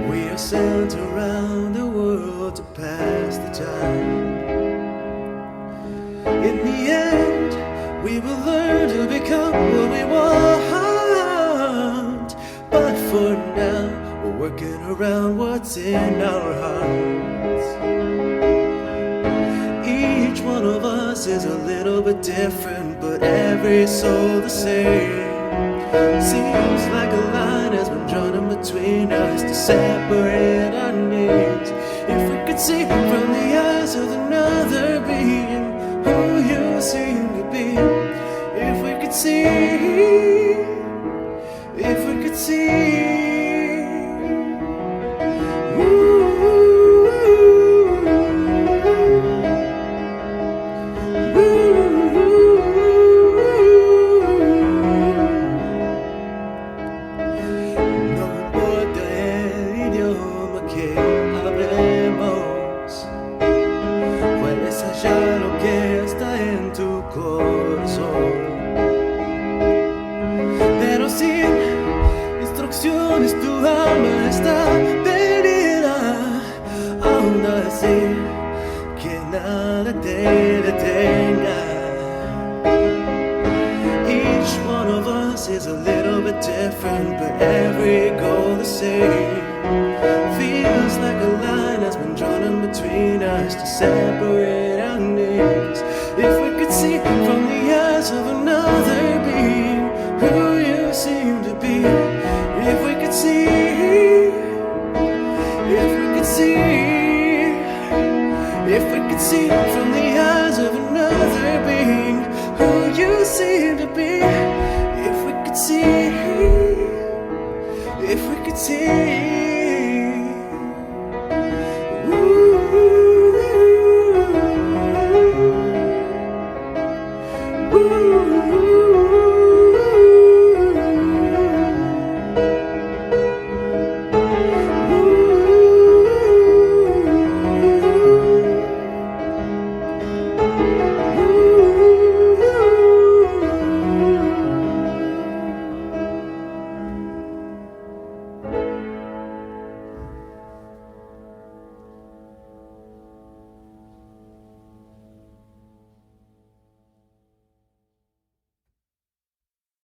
We are sent around the world to pass the time. In the end, we will learn to become what we want. But for now, we're working around what's in our hearts. Each one of us is a little bit different, but every soul the same. Seems like a line has been drawn in between us to separate our needs. If we could see from the eyes of another being who you seem to be. If we could see, if we could see. Puedes hallar lo que está en tu corazón, pero sin instrucciones tu alma está perdida. Aún así, que nada te detenga. Each one of us is a little bit different, but every goal the same. Feels like a line has been drawn in between us to separate our needs. If we could see from the eyes of another being who you seem to be. If we could see, if we could see, if we could see from the eyes of another being who you seem to be. If we could see, if we could see.